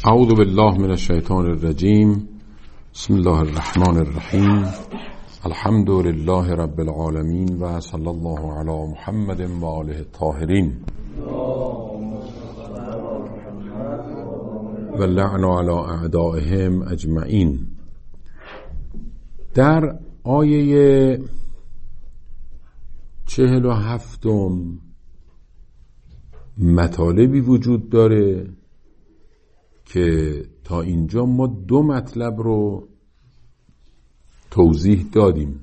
اعوذ بالله من الشیطان الرجیم. بسم الله الرحمن الرحیم. الحمد لله رب العالمین و صلی الله علی محمد و آله الطاهرین و لعن علی اعدائهم اجمعین. در آیه 47 مطالبی وجود داره که تا اینجا ما دو مطلب رو توضیح دادیم.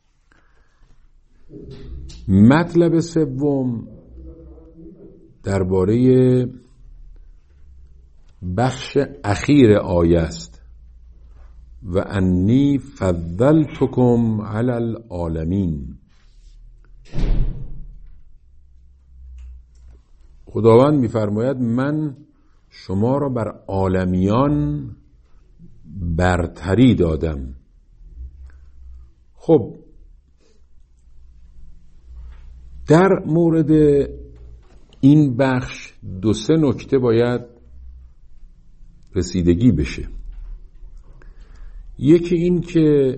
مطلب سوم درباره بخش اخیر آیه است و انی فضلتکم علی العالمین. خداوند می‌فرماید من شما را بر عالمیان برتری دادم. خب در مورد این بخش دو سه نکته باید رسیدگی بشه. یکی این که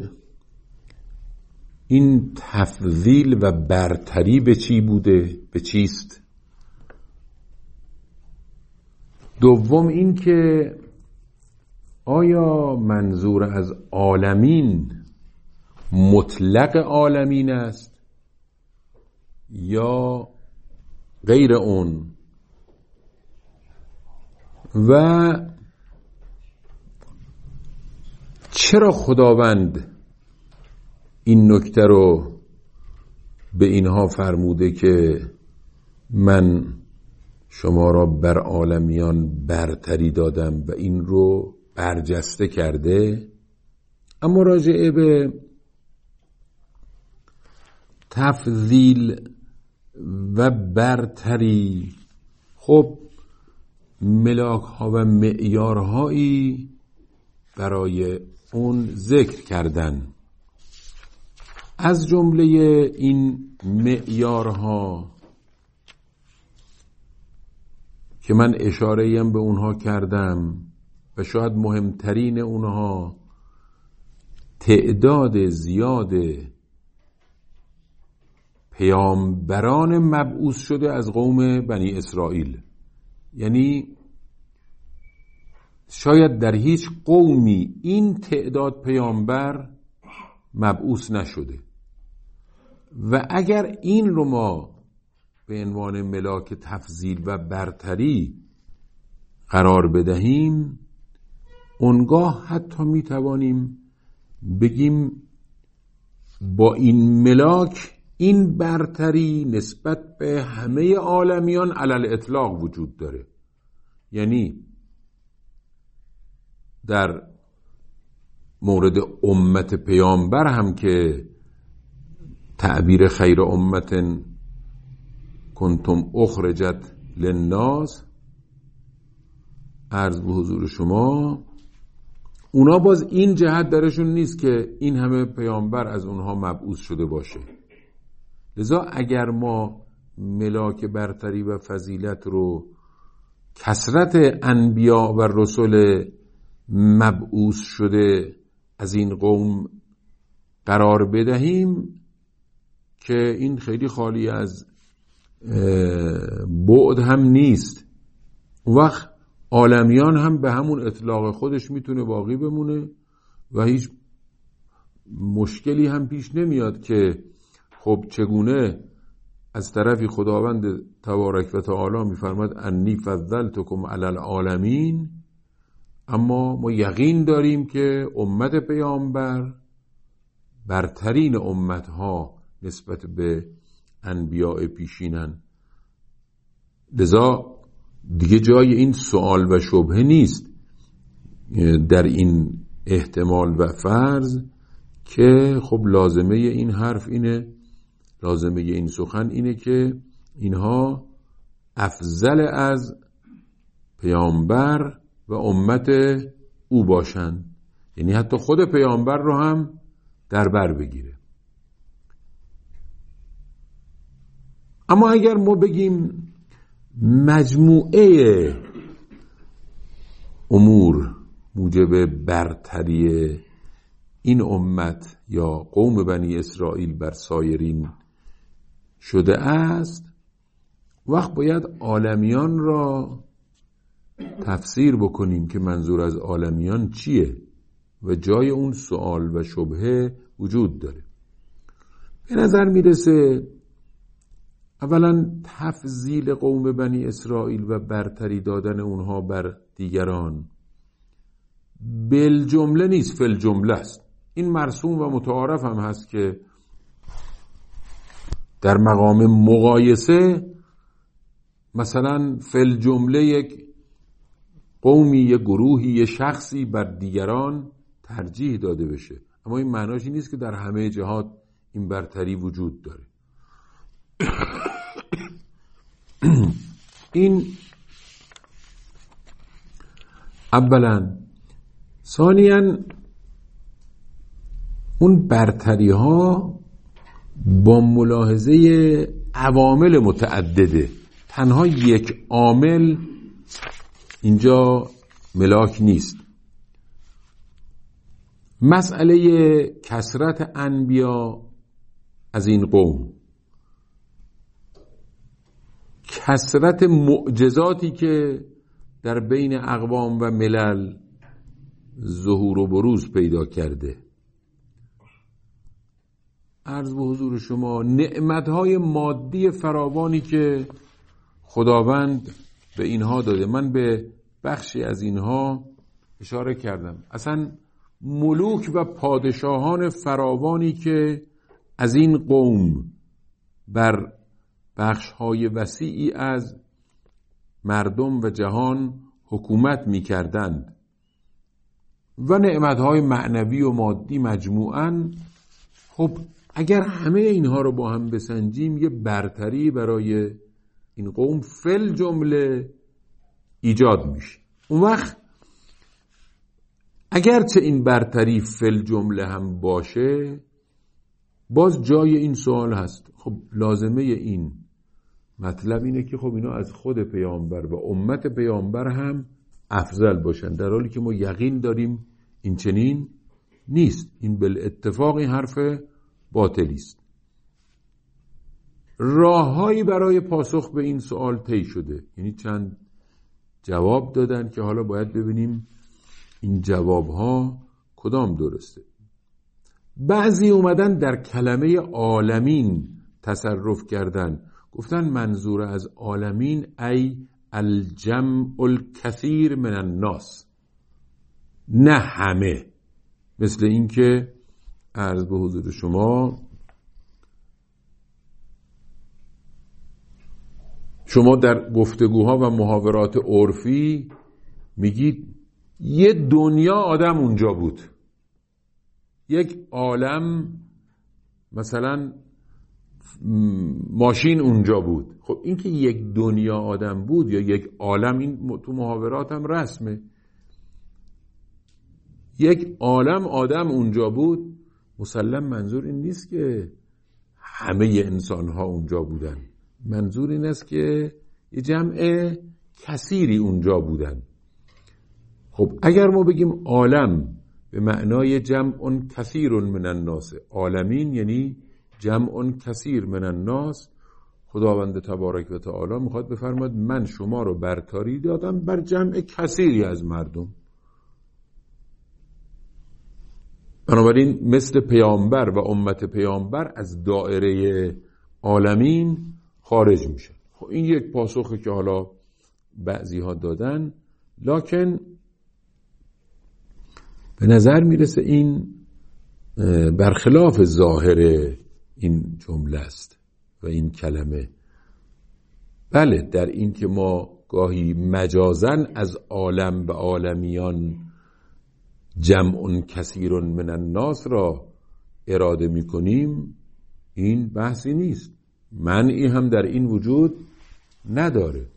این تفضیل و برتری به چی بوده، به چیست. دوم این که آیا منظور از عالمین مطلق عالمین است یا غیر اون، و چرا خداوند این نکته رو به اینها فرموده که من شما را بر عالمیان برتری دادم و این رو برجسته کرده. اما راجعه به تفضیل و برتری خب ملاک ها و معیارهایی برای اون ذکر کردن. از جمله این معیارها که من اشاره‌ایم به اونها کردم و شاید مهمترین اونها تعداد زیاد پیامبران مبعوث شده از قوم بنی اسرائیل. یعنی شاید در هیچ قومی این تعداد پیامبر مبعوث نشده و اگر این رو ما به عنوان ملاک تفضیل و برتری قرار بدهیم، اونگاه حتی می توانیم بگیم با این ملاک این برتری نسبت به همه عالمیان علی الاطلاق وجود داره. یعنی در مورد امت پیامبر هم که تعبیر خیر امت کنتم اخرجت للناس عرض به حضور شما، اونا باز این جهت درشون نیست که این همه پیامبر از اونها مبعوث شده باشه. لذا اگر ما ملاک برتری و فضیلت رو کثرت انبیا و رسل مبعوث شده از این قوم قرار بدهیم که این خیلی خالی از بعد هم نیست، وقت عالمیان هم به همون اطلاق خودش میتونه باقی بمونه و هیچ مشکلی هم پیش نمیاد که خب چگونه از طرفی خداوند تبارک و تعالی میفرماد انی فضلتکم علی العالمین، اما ما یقین داریم که امت پیامبر برترین امتها نسبت به انبیاء پیشینن. لذا دیگه جای این سوال و شبهه نیست در این احتمال و فرض که خب لازمه این حرف اینه، لازمه این سخن اینه که اینها افضل از پیامبر و امت او باشن، یعنی حتی خود پیامبر رو هم در بر بگیره. اما اگر ما بگیم مجموعه امور موجب برتری این امت یا قوم بنی اسرائیل بر سایرین شده است، وقت باید عالمیان را تفسیر بکنیم که منظور از عالمیان چیه و جای اون سوال و شبهه وجود داره. به نظر میرسه اولا تفضیل قوم بنی اسرائیل و برتری دادن اونها بر دیگران بالجمله نیست، فالجمله است. این مرسوم و متعارف هم هست که در مقام مقایسه مثلا فالجمله یک قومی، یک گروهی، یک شخصی بر دیگران ترجیح داده بشه، اما این معناش نیست که در همه جهات این برتری وجود داره. این اولا. ثانیاً اون برتری ها با ملاحظه عوامل متعدده، تنها یک عامل اینجا ملاک نیست. مسئله کثرت انبیا از این قوم، کثرت معجزاتی که در بین اقوام و ملل ظهور و بروز پیدا کرده، عرض به حضور شما نعمتهای مادی فراوانی که خداوند به اینها داده. من به بخشی از اینها اشاره کردم. اصلا ملوک و پادشاهان فراوانی که از این قوم بر بخشهای وسیعی از مردم و جهان حکومت می کردند و نعمتهای معنوی و مادی مجموعاً. خب اگر همه اینها رو با هم بسنجیم یه برتری برای این قوم فل جمله ایجاد میشه. اون وقت اگرچه این برتری فل جمله هم باشه، باز جای این سوال هست. خب لازمه این مطلب اینه که خب اینا از خود پیامبر و امت پیامبر هم افضل باشن، در حالی که ما یقین داریم این چنین نیست. این بالاتفاق این حرف باطلی است. راههایی برای پاسخ به این سوال طی شده، یعنی چند جواب دادن که حالا باید ببینیم این جوابها کدام درسته. بعضی اومدن در کلمه عالمین تصرف کردن، گفتن منظور از عالمین ای الجمع الکثیر من الناس، نه همه. مثل این که عرض به حضور شما در گفتگوها و محاورات عرفی میگید یه دنیا آدم اونجا بود، یک عالم مثلا ماشین اونجا بود. خب این که یک دنیا آدم بود یا یک عالم، این تو محاورات هم رسمه. یک عالم آدم اونجا بود، مسلم منظور این نیست که همه انسان ها اونجا بودن. منظور این است که یه جمع کثیری اونجا بودن. خب اگر ما بگیم عالم به معنای جمع کثیر من الناس، عالمین یعنی جمع کثیر من الناس، خداوند تبارک و تعالی میخواد بفرماید من شما رو برتری دادم بر جمع کثیری از مردم. بنابراین مثل پیامبر و امت پیامبر از دایره عالمین خارج میشه. خب این یک پاسخی که حالا بعضی ها دادن، لکن به نظر میرسه این برخلاف ظاهر این جمله است و این کلمه. بله، در این که ما گاهی مجازن از عالم به عالمیان جمع کثیر من الناس را اراده میکنیم، این بحثی نیست، منعی هم در این وجود نداره.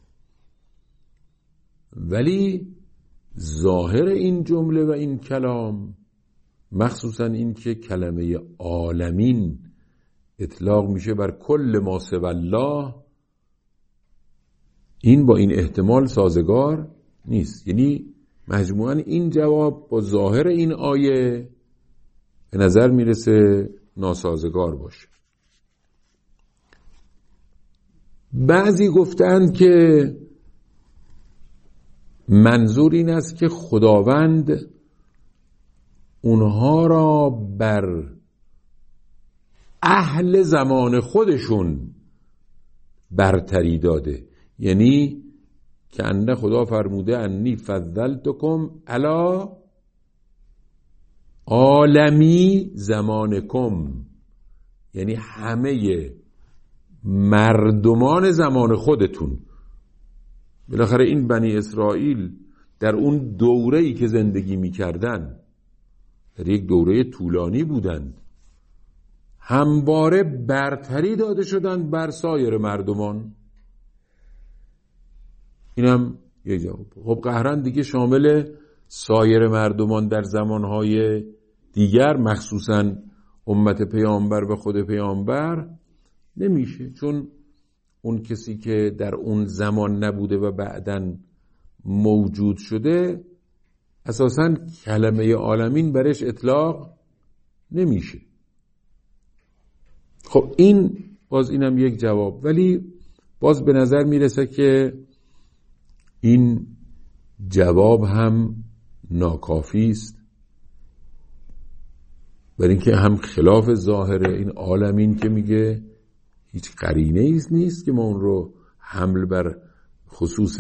ولی ظاهر این جمله و این کلام، مخصوصا این که کلمه عالمین اطلاق میشه بر کل ما سوی الله، این با این احتمال سازگار نیست. یعنی مجموعاً این جواب با ظاهر این آیه به نظر میرسه ناسازگار باشه. بعضی گفتند که منظور این است که خداوند اونها را بر اهل زمان خودشون برتری داده، یعنی که انده خدا فرموده انی فضلتکم علی عالمی زمانکم، یعنی همه مردمان زمان خودتون. بالاخره این بنی اسرائیل در اون دوره‌ای که زندگی می‌کردن، در یک دوره طولانی بودند، همواره برتری داده شدند بر سایر مردمان. اینم یک جواب. خب قهرن دیگه شامل سایر مردمان در زمانهای دیگر مخصوصاً امت پیامبر و خود پیامبر نمیشه، چون اون کسی که در اون زمان نبوده و بعداً موجود شده اساساً کلمه عالمین برش اطلاق نمیشه. خب این باز اینم یک جواب، ولی باز به نظر میرسه که این جواب هم ناکافی است، برای اینکه هم خلاف ظاهر این عالمین که میگه هیچ قرینه نیست که ما اون رو حمل بر خصوص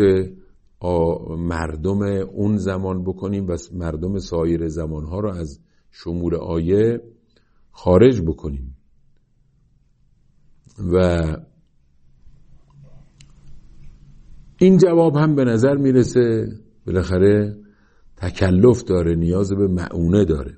مردم اون زمان بکنیم و مردم سایر زمانها رو از شمول آیه خارج بکنیم. و این جواب هم به نظر میرسه بالاخره تکلف داره، نیاز به معونه داره.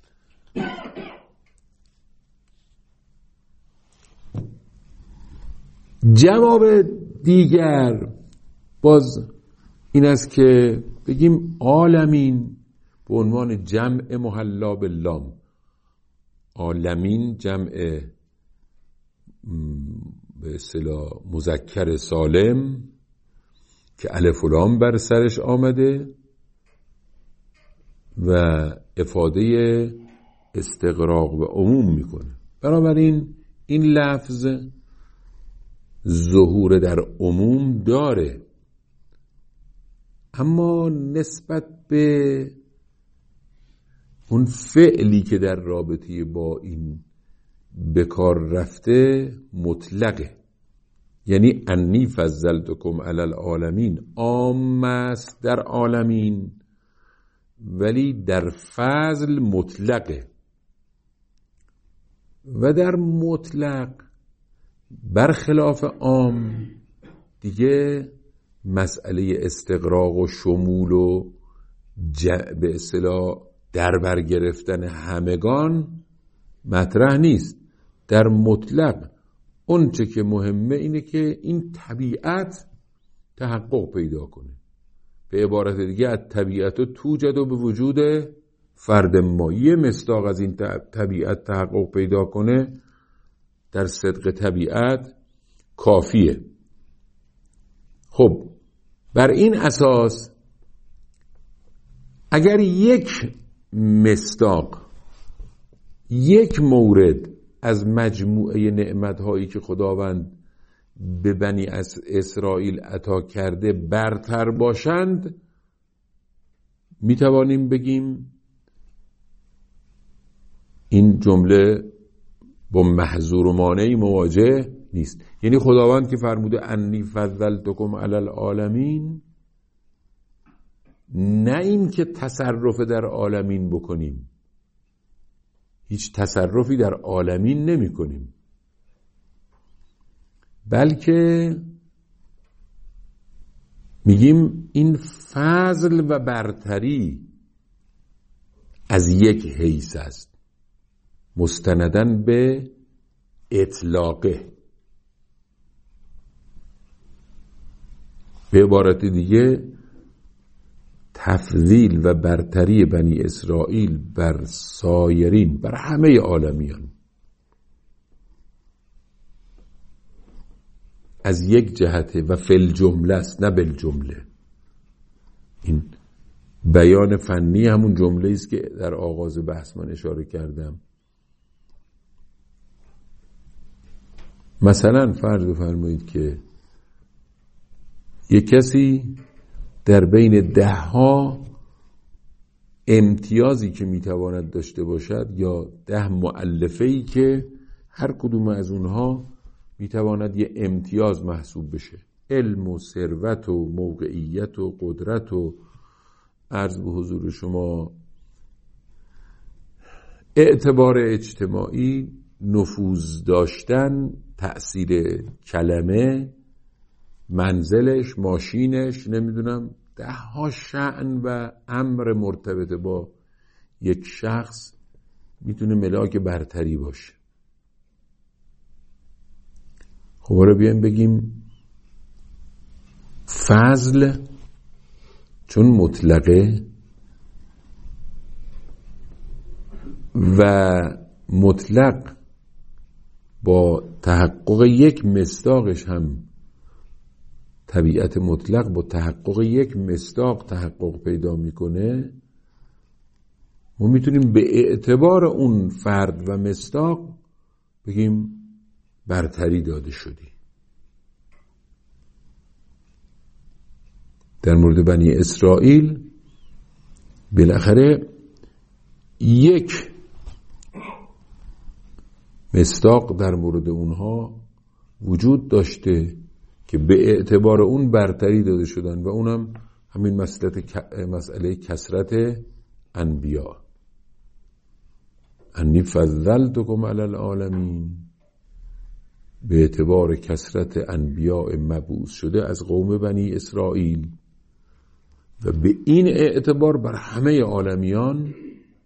جواب دیگر باز این است که بگیم عالمین به عنوان جمع محلا باللام، عالمین جمع به اصطلاح مذکر سالم که الف و لام بر سرش آمده و افاده استغراق و عموم میکنه. بنابراین این لفظ ظهور در عموم داره، اما نسبت به اون فعلی که در رابطه با این به کار رفته مطلقه، یعنی انی فضلتکم علی العالمین عام است در عالمین، ولی در فضل مطلقه و در مطلق برخلاف عام دیگه مسئله استغراق و شمول و به اصطلاح در بر گرفتن همگان مطرح نیست. در مطلق اون چه که مهمه اینه که این طبیعت تحقق پیدا کنه. به عبارت دیگه از طبیعت و توجد و به وجود فرد ما، یه مصداق از این طبیعت تحقق پیدا کنه در صدق طبیعت کافیه. خب بر این اساس اگر یک مصداق، یک مورد از مجموعه نعمت‌هایی که خداوند به بنی اسرائیل عطا کرده برتر باشند، میتوانیم بگیم این جمله با محظور و مانعی مواجه نیست. یعنی خداوند که فرموده انی فضلتکم علی العالمین، نه این که تصرف در عالمین بکنیم، هیچ تصرفی در عالمین نمی کنیم، بلکه میگیم این فضل و برتری از یک حیث است مستندن به اطلاقه. به عبارت دیگه تفضیل و برتری بنی اسرائیل بر سایرین، بر همه عالمیان، از یک جهته و فی الجمله است، نه بالجمله. این بیان فنی همون جمله است که در آغاز بحث من اشاره کردم. مثلا فرض بفرمایید که یک کسی در بین 10 امتیازی که میتواند داشته باشد یا 10 مؤلفه‌ای که هر کدوم از اونها میتواند یه امتیاز محسوب بشه، علم و ثروت و موقعیت و قدرت و عرض به حضور شما اعتبار اجتماعی، نفوذ داشتن، تأثیر کلمه، منزلش، ماشینش، نمیدونم 10 شأن و امر مرتبط با یک شخص میتونه ملاک برتری باشه. خب حالا بیایم بگیم فضل چون مطلقه و مطلق با تحقق یک مصداقش هم طبیعت مطلق با تحقق یک مصداق تحقق پیدا میکنه، ما میتونیم به اعتبار اون فرد و مصداق بگیم برتری داده شدی. در مورد بنی اسرائیل بالاخره یک مصداق در مورد اونها وجود داشته که به اعتبار اون برتری داده شدن و اونم همین مسئله کثرت انبیا. انی فضلتکم علی العالمین، به اعتبار کثرت انبیاء مبعوث شده از قوم بنی اسرائیل و به این اعتبار بر همه عالمیان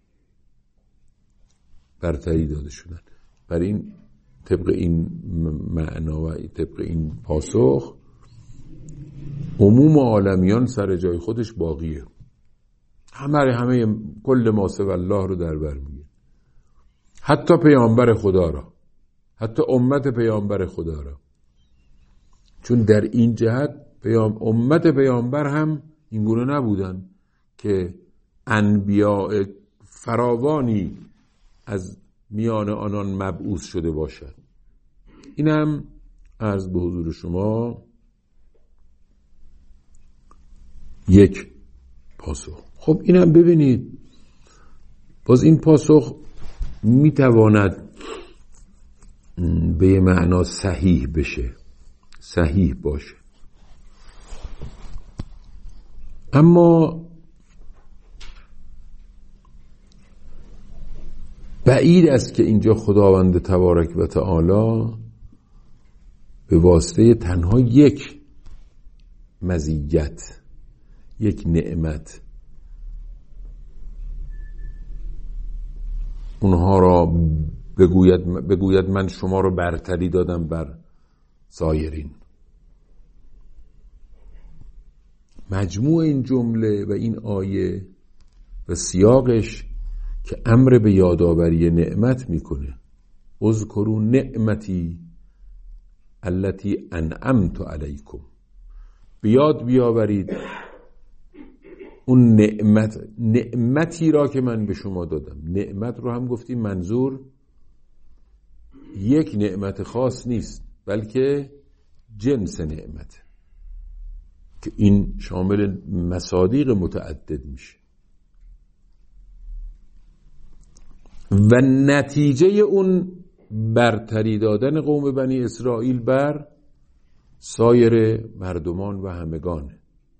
برتری داده شدن. بر این طبق این معنا و طبق این پاسخ عموم عالمیان سر جای خودش باقیه، همه کل ما سوی الله رو در بر میگه، حتی پیامبر خدا را، حتی امت پیامبر خدا را، چون در این جهت امت پیامبر هم اینگونه نبودن که انبیاء فراوانی از میان آنان مبعوث شده باشد. اینم عرض به حضور شما یک پاسخ. خب اینم ببینید، باز این پاسخ میتواند به یه معنا صحیح بشه، صحیح باشه، اما بعید است که اینجا خداوند تبارک و تعالی به واسطه تنها یک مزیت، یک نعمت اونها را بگوید من شما رو برتری دادم بر سایرین. مجموع این جمله و این آیه و سیاقش که امر به یادآوری نعمت میکنه، اذکروا نعمتی التي انعمت علیکم، بیاد بیاورید اون نعمتی را که من به شما دادم. نعمت رو هم گفتیم منظور یک نعمت خاص نیست، بلکه جنس نعمت که این شامل مصادیق متعدد میشه و نتیجه اون برتری دادن قوم بنی اسرائیل بر سایر مردمان و همگان.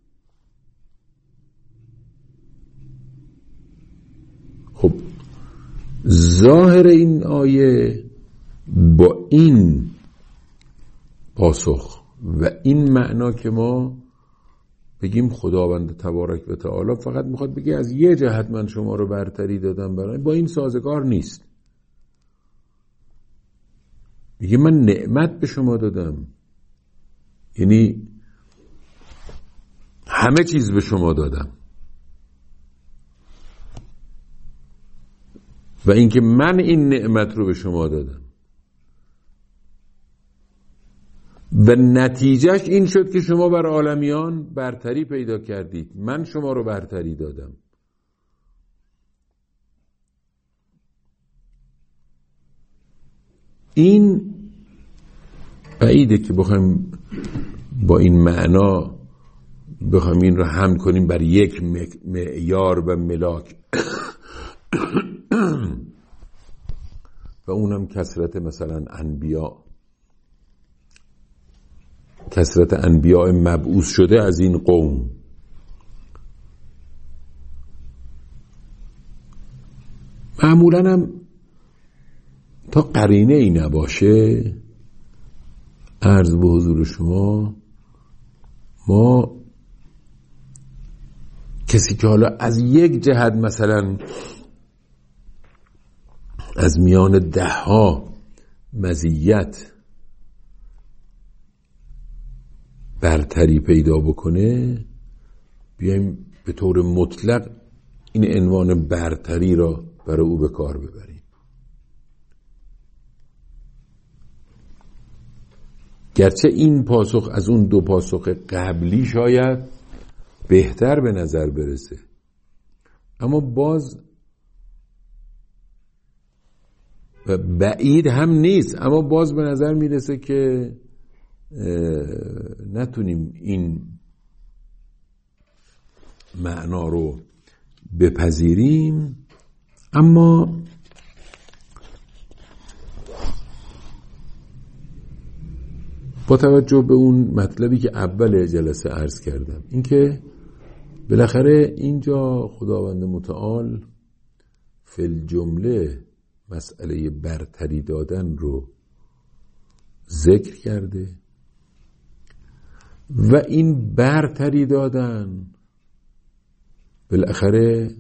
خب ظاهر این آیه با این پاسخ و این معنا که ما بگیم خداوند تبارک و تعالی فقط میخواد بگه از یه جهت من شما رو برتری دادم برای، با این سازگار نیست. میگه من نعمت به شما دادم، یعنی همه چیز به شما دادم و اینکه من این نعمت رو به شما دادم و نتیجهش این شد که شما بر عالمیان برتری پیدا کردید، من شما رو برتری دادم. این بعیده که بخوایم با این معنا بخوایم این رو حمل کنیم بر یک معیار و ملاک و اونم کثرت مثلا کثرت انبیاء مبعوث شده از این قوم. معمولاً هم تا قرینه ای نباشه، عرض به حضور شما، ما کسی که حالا از یک جهت مثلا از میان 10 مزیت برتری پیدا بکنه، بیایم به طور مطلق این عنوان برتری را برای او به کار ببریم. گرچه این پاسخ از اون 2 پاسخ قبلی شاید بهتر به نظر برسه، اما باز بعید هم نیست، اما باز به نظر میرسه که نتونیم این معنا رو بپذیریم. اما با توجه به اون مطلبی که اول جلسه عرض کردم، اینکه بالاخره اینجا خداوند متعال فی الجمله مسئله برتری دادن رو ذکر کرده و این برتری دادن بالاخره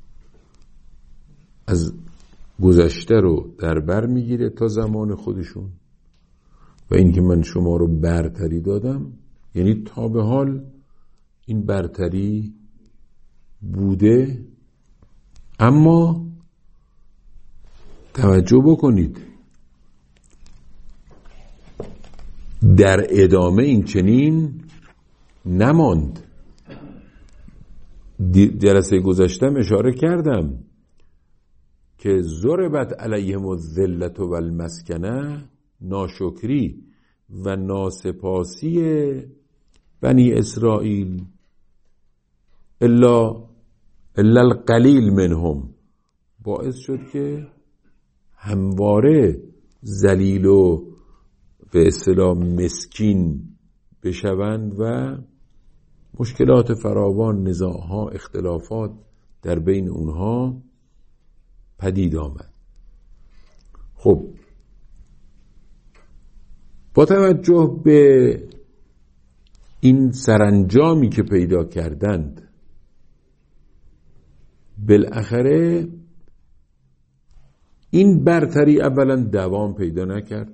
از گذشته رو در بر میگیره تا زمان خودشون، و این که من شما رو برتری دادم یعنی تا به حال این برتری بوده. اما توجه بکنید در ادامه این چنین نماند. جلسه گذشتم اشاره کردم که ضربت علیهم الذلة و المسکنه، ناشکری و ناسپاسی بنی اسرائیل الا القلیل منهم باعث شد که همواره ذلیل و به اصطلاح مسکین بشوند و مشکلات فراوان، نزاعها، اختلافات در بین اونها پدید آمد. خب با توجه به این سرانجامی که پیدا کردند، بالاخره این برتری اولا دوام پیدا نکرد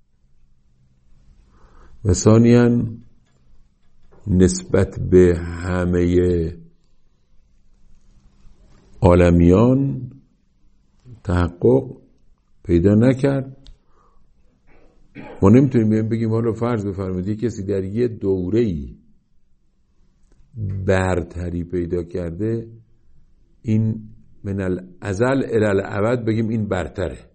و ثانیاً نسبت به همه عالمیان تحقق پیدا نکرد. ما نمیتونیم بگیم حالا فرض بفرمایید کسی در یه دوره‌ای برتری پیدا کرده، این من الازل الی الابد بگیم این برتره.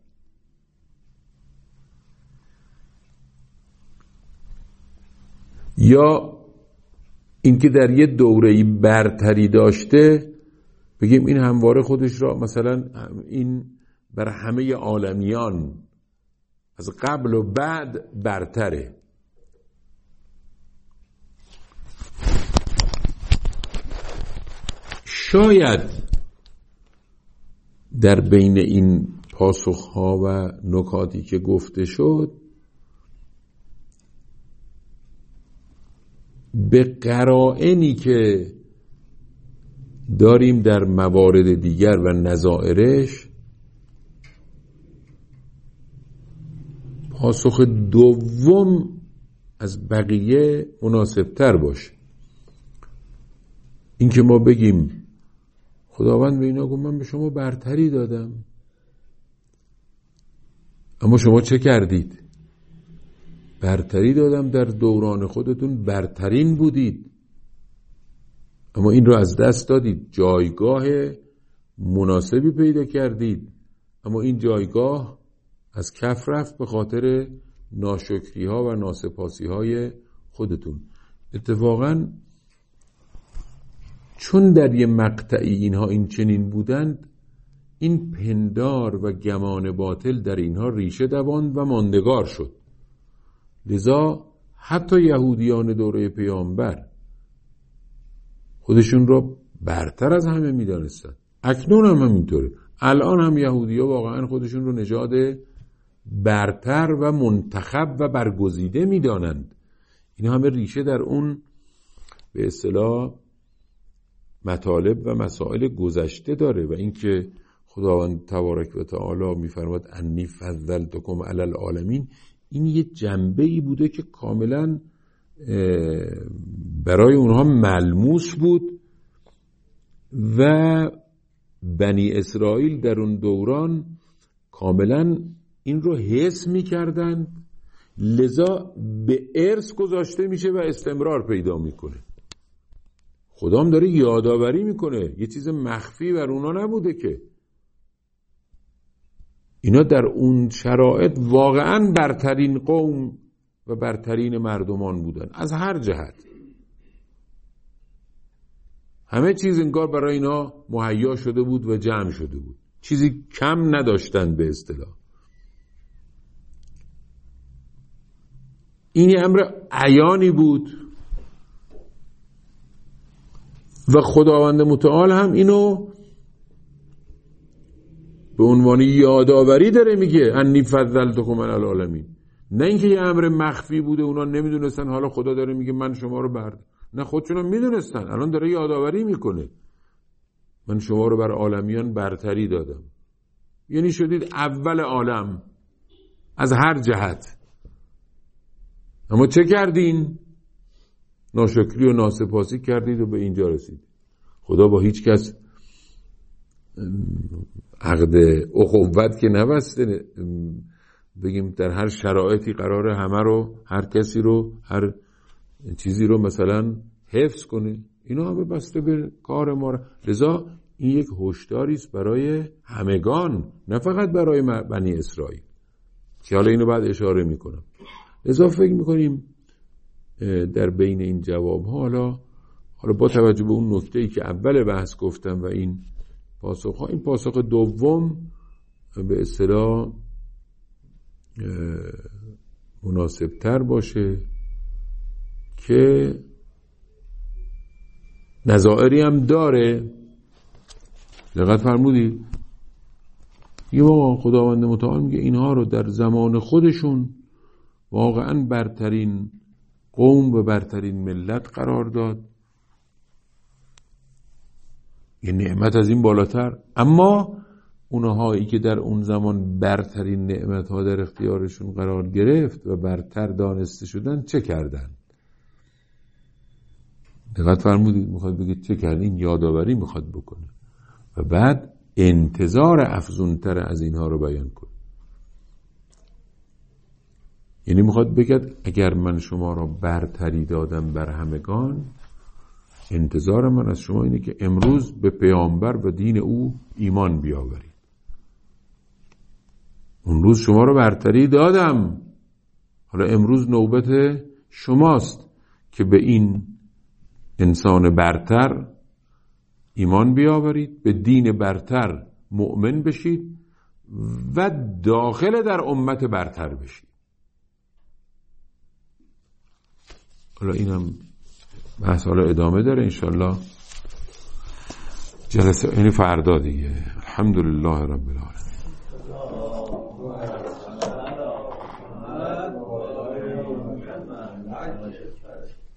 یا اینکه در یه دوره‌ای برتری داشته بگیم این همواره خودش را مثلا این بر همه عالمیان از قبل و بعد برتره. شاید در بین این پاسخها و نکاتی که گفته شد به قرائنی که داریم در موارد دیگر و نظائرش پاسخ دوم از بقیه مناسبتر باشه. این که ما بگیم خداوند به اینا گفت من به شما برتری دادم، اما شما چه کردید؟ برتری دادم، در دوران خودتون برترین بودید اما این رو از دست دادید. جایگاه مناسبی پیدا کردید اما این جایگاه از کف رفت به خاطر ناشکری ها و ناسپاسی های خودتون. اتفاقا چون در یه مقطعی اینها این چنین بودند، این پندار و گمان باطل در اینها ریشه دواند و ماندگار شد. لذا حتی یهودیان دوره پیامبر خودشون را برتر از همه می‌دانستند. اکنون هم همینطوره. الان هم یهودی‌ها واقعا خودشون رو نژاد برتر و منتخب و برگزیده می‌دانند. این همه ریشه در اون به اصطلاح مطالب و مسائل گذشته داره و اینکه خداوند تبارک و تعالی می‌فرماد انی فضلتکم علی العالمین، این یه جنبه‌ای بوده که کاملا برای اونها ملموس بود و بنی اسرائیل در اون دوران کاملا این رو حس می‌کردن، لذا به ارث گذاشته میشه و استمرار پیدا میکنه. خدا هم داره یادآوری میکنه، یه چیز مخفی بر اونا نبوده که. اینا در اون شرایط واقعا برترین قوم و برترین مردمان بودن از هر جهت. همه چیز انگار برای اینا مهیا شده بود و جمع شده بود، چیزی کم نداشتن به اصطلاح. این امر عیانی بود و خداوند متعال هم اینو به عنوان یادآوری داره میگه انی فضلتکم علی العالمین. نه اینکه یه امر مخفی بوده اونا نمیدونستن، حالا خدا داره میگه من شما رو نه، خودشون هم میدونستن، الان داره یادآوری میکنه من شما رو بر عالمیان برتری دادم، یعنی شدید اول عالم از هر جهت. اما چه کردین؟ ناشکری و ناسپاسی کردید و به اینجا رسید. خدا با هیچ کس عقد اخوت که نبسته بگیم در هر شرایطی قراره همه رو، هر کسی رو، هر چیزی رو مثلا حفظ کنه. اینا همه بسته به کار ما. لذا این یک هشداری است برای همگان، نه فقط برای بنی اسرائیل که حالا اینو بعد اشاره میکنم. لذا فکر میکنیم در بین این جواب ها حالا با توجه به اون نکته‌ای که اول بحث گفتم و این پاسخ ها، این پاسخ دوم به اصطلاح مناسب تر باشه که نظائری هم داره. دقت فرمودید یه واقعا خداوند متعال میگه اینها رو در زمان خودشون واقعا برترین قوم و برترین ملت قرار داد. یه نعمت از این بالاتر. اما اونهایی که در اون زمان برترین نعمت ها در اختیارشون قرار گرفت و برتر دانسته شدن چه کردن؟ دقت فرمودید میخواد بگید چه کردین؟ یادآوری میخواد بکنه و بعد انتظار افزونتر از اینها رو بیان کنه. یعنی میخواد بگید اگر من شما را برتری دادم بر همگان، انتظار من از شما اینه که امروز به پیامبر و دین او ایمان بیاورید. اون روز شما را برتری دادم، حالا امروز نوبت شماست که به این انسان برتر ایمان بیاورید، به دین برتر مؤمن بشید و داخل در امت برتر بشید. حالا اینم بحث حالا ادامه داره انشالله جلسه، یعنی فردا دیگه. الحمدلله رب العالمین.